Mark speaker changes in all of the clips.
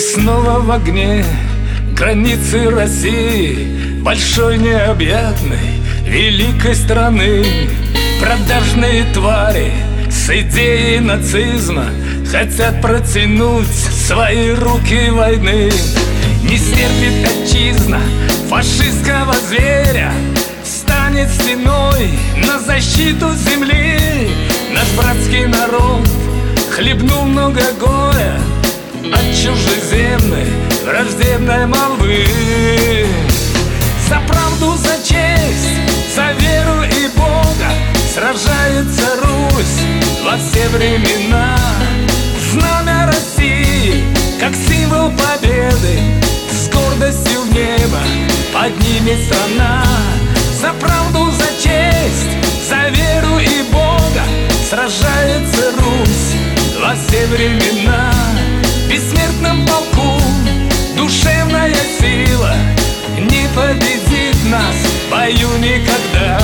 Speaker 1: снова в огне границы России, большой необъятной великой страны. Продажные твари с идеей нацизма хотят протянуть свои руки войны. Не стерпит отчизна фашистского зверя, станет стеной на защиту земли. Наш братский народ хлебнул много горя от чужеземной враждебной молвы. За правду, за честь, за веру и Бога сражается Русь во все времена. Знамя России, как символ победы, с гордостью в небо поднимет страна. За правду, за честь, за веру и Бога сражается Русь во все времена. В бессмертном полку душевная сила не победит нас в бою никогда.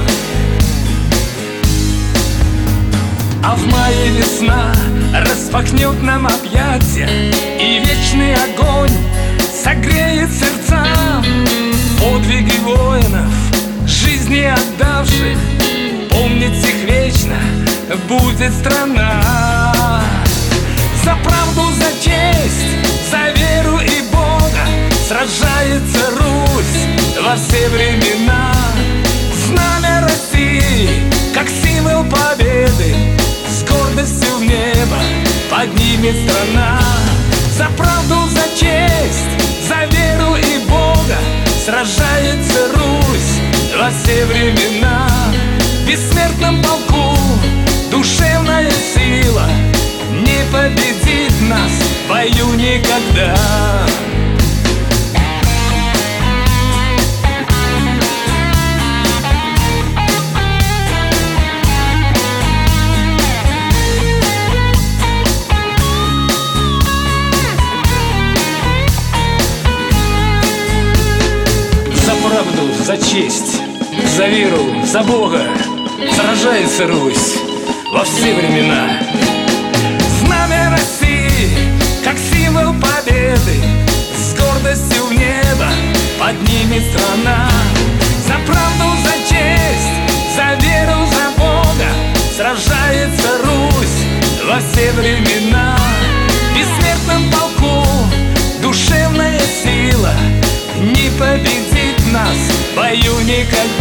Speaker 1: А в мае весна распахнет нам объятия, и вечный огонь согреет сердца. Подвиги воинов, жизни отдавших, помнить их вечно будет страна. За правду, за честь, за веру и Бога сражается Русь во все времена. Знамя России, как символ победы, с гордостью в небо поднимет страна. За правду, за честь, за веру и Бога сражается Русь во все времена. В бессмертном полку душевная сила не победит нас в бою никогда. За правду, за честь, за веру, за Бога сражается Русь во все времена. Знамя России, как символ победы, с гордостью в небо поднимет страна. За правду, за честь, за веру, за Бога сражается Русь во все времена. В бессмертном полку душевная сила не победит нас в бою никогда.